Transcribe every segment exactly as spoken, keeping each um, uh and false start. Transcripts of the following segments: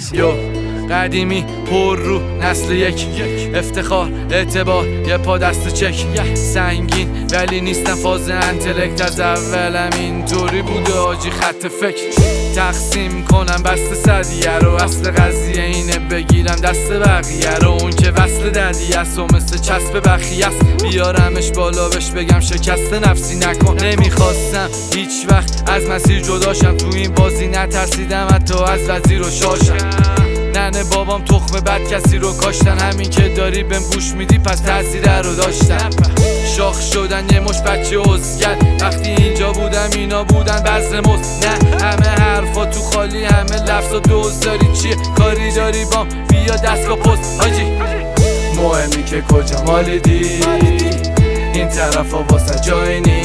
یو قدیمی پر رو نسل یک افتخار اعتبار یه پا دست چک سنگین ولی نیستم فاز انتلکت از اولم اینطوری بوده آجی خط فکر تقسیم کنم بست صدیه رو اصل قضیه اینه بگیرم دست بقیه رو اون که وصل ددی است و مثل چسب بخی است بیارمش بالا بش بگم شکست نفسی نکن نمیخواستم هیچ وقت از مسیر جداشم تو این بازی نترسیدم حتی از وزیر و شاشم ننه بابام تخم بد کسی رو کاشتن همین که داری بهم گوش میدی پس تاثیر رو داشتن شاخ شدن یه مش بچه عزگر وقتی اینجا بودم اینا بودن بذر مز نه همه حرفا تو خالی همه لفظ و دوز داری چیه کاری داری بام بیا دستگاه پست حاجی مهمی که کجا مالیدی این طرفا واسه جای نی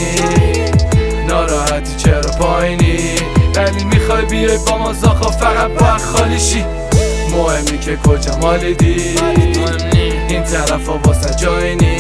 ناراحتی چرا پایینی ولی میخوای بیای با ما زاخا فقط با خالی شی مهمی که کجا مالیدی این طرفا واسه جای نی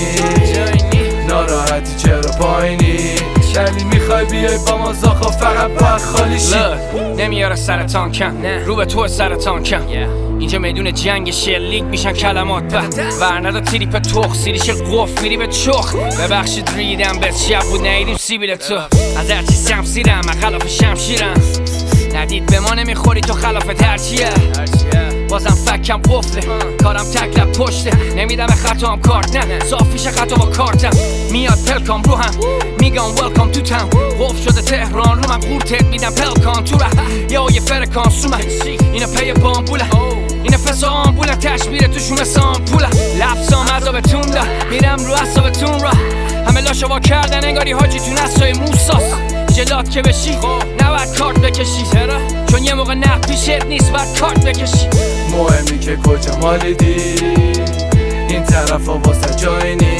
ناراحتی چرا پایینی ولی میخوای بیای با ما زاخا فقط با خالی شی نمیاره سرطان کم رو به تو سرطان کم اینجا میدون جنگ شلیک میشن کلمات بد ورندا تریپ تخ سیریش قف میری به چخ ببخشید ریدم به شب بود نیدیم سیبیل تو از هرچی سمسیرم من خلاف شمشیرم ندید به ما نمیخوری تو خلافت هرچیه بازم فکم قفله کارم تکلب پشته نمیدم به خطام کارت نه صافیش خطا با کارتم میاد پلکام رو هم میگم ولکام تو تاون قف شده تهران رو من قورتت میدم پلکان تو ره یا یه فرکانس رو من اینه پی بامبوله اینه فسا آمبوله تشبیره توشون مثل آمپوله لفظام عذابتون ده میرم رو عصابتون را همه لاشو وا کردن انگاری حاجی تو نسای موساس جلات که بشی نباید کارت بکشی چون یه موقع نه پیشت نیست باید کارت بکشی مهمی که کجا مالیدی این طرفا واسه جای نی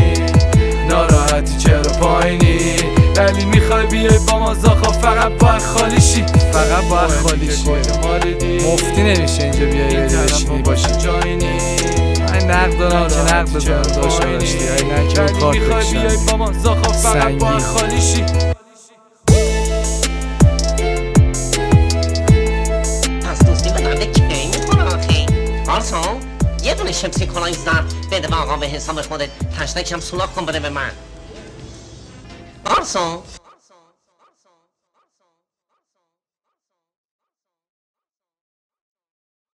ناراحتی چرا پایینی ولی میخوای بیای با ما زاخا فقط باید خالی شی فقط باید خالی شی مفتی نمیشه اینجا بیای بشینی باشی جای نی این نقد دارم که نقد بزنم داشته داشتی این نکه و کارت میخوای بیای با ما زاخا فقط باید خالی شی یه دونه شمسی کلاه زن بده به آقا به حساب خودت تشنک هم سولاک کن بده به من. قارسون